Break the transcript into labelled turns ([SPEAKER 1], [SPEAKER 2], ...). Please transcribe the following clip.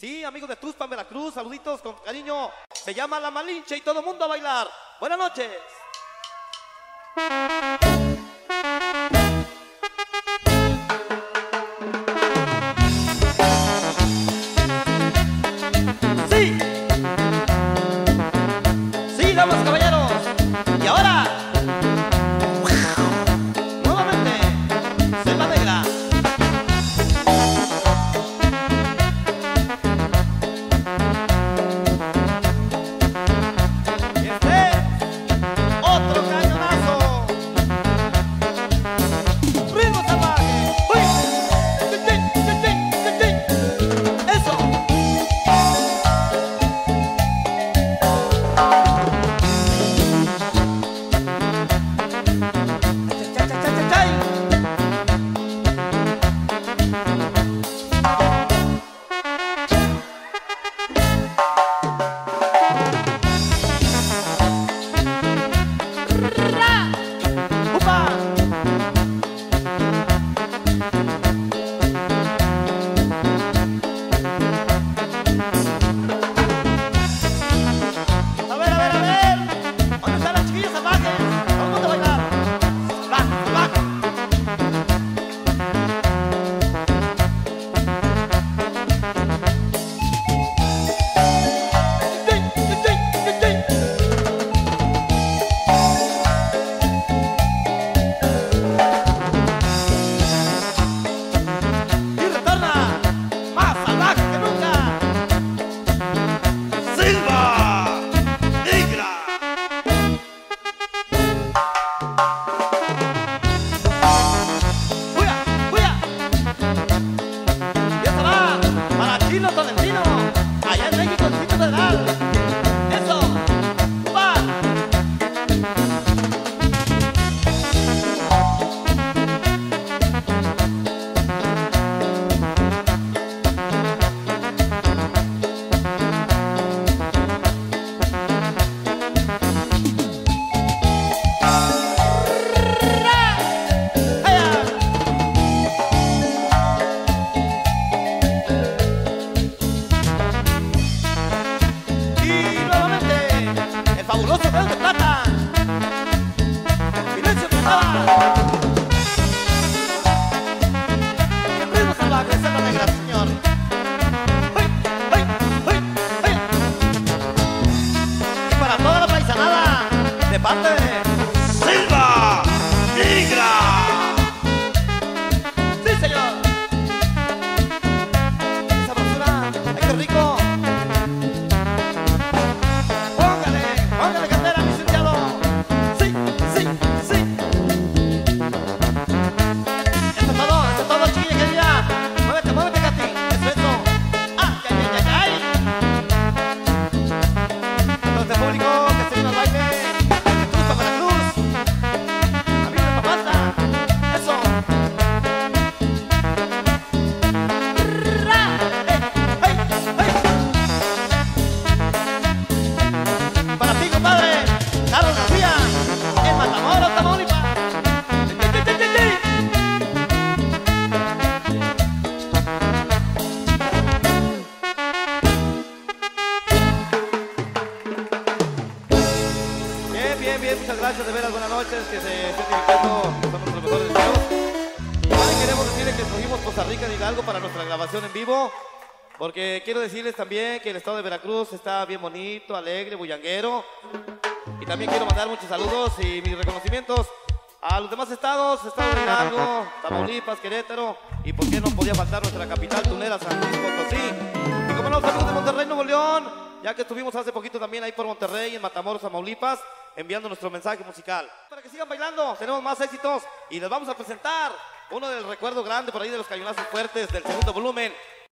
[SPEAKER 1] Sí, amigos de Tuxpan, Veracruz, saluditos con cariño. Se llama La Malinche y todo el mundo a bailar. Buenas noches. Sí. Sí, damas y caballeros. Y ahora, nuevamente, Selva Negra. Otro cañonazo. Ritmo salvaje. ¡Uy! Eso. Chay. ¡Upa! A ver, a ver, a ver. ¿Dónde están las chiquillas salvajes? Vamos a bailar. Salvaje, salvaje. Y retorna más salvaje que nunca. Selva Negra. ¡Fuya! ¡Fuya! Y esta va para Chilo Tolentino, allá en México, Distrito Federal. ¡Eso! ¡Va! ¡Ea! Y nuevamente, el fabuloso Dedo de Plata. Silencio que estaba. Ritmo salvaje, Selva Negra, señor. ¡Hey! ¡Hey! ¡Hey! ¡Hey! Y para toda la paisanada, de parte de Selva Negra. ¡Sí, señor! ¡Esa basura! ¡Ay, qué rico! Póngale candela, mi licenciado. Sí, sí, sí. Eso es todo, chiquilla querida. Muévete, muévete, Katy. Eso, eso. ¡Ay, ay, ay, ay, ay! Entonces, público, que se vino al baile. De Tuxpan, Veracruz. Amigos de Papantla. Eso. ¡Ra! ¡Hey, hey, hey! Para ti, compadre, Carlos García, en Matamoros, Tamaulipas. Bien, bien, bien, muchas gracias, de veras, buenas noches, que se estén divirtiendo, que somos los mejores videos. También queremos decirles que escogimos Costa Rica de Hidalgo para nuestra grabación en vivo, porque quiero decirles también que el estado de Veracruz está bien bonito, alegre, bullanguero. Y también quiero mandar muchos saludos y mis reconocimientos a los demás estados, estado de Hidalgo, Tamaulipas, Querétaro, y por qué no podía faltar nuestra capital tunera, San Luis Potosí. Y como no, saludos de Monterrey, Nuevo León, ya que estuvimos hace poquito también ahí por Monterrey, en Matamoros, Tamaulipas, enviando nuestro mensaje musical. Para que sigan bailando, tenemos más éxitos y les vamos a presentar uno del recuerdo grande por ahí de los cañonazos fuertes del segundo volumen,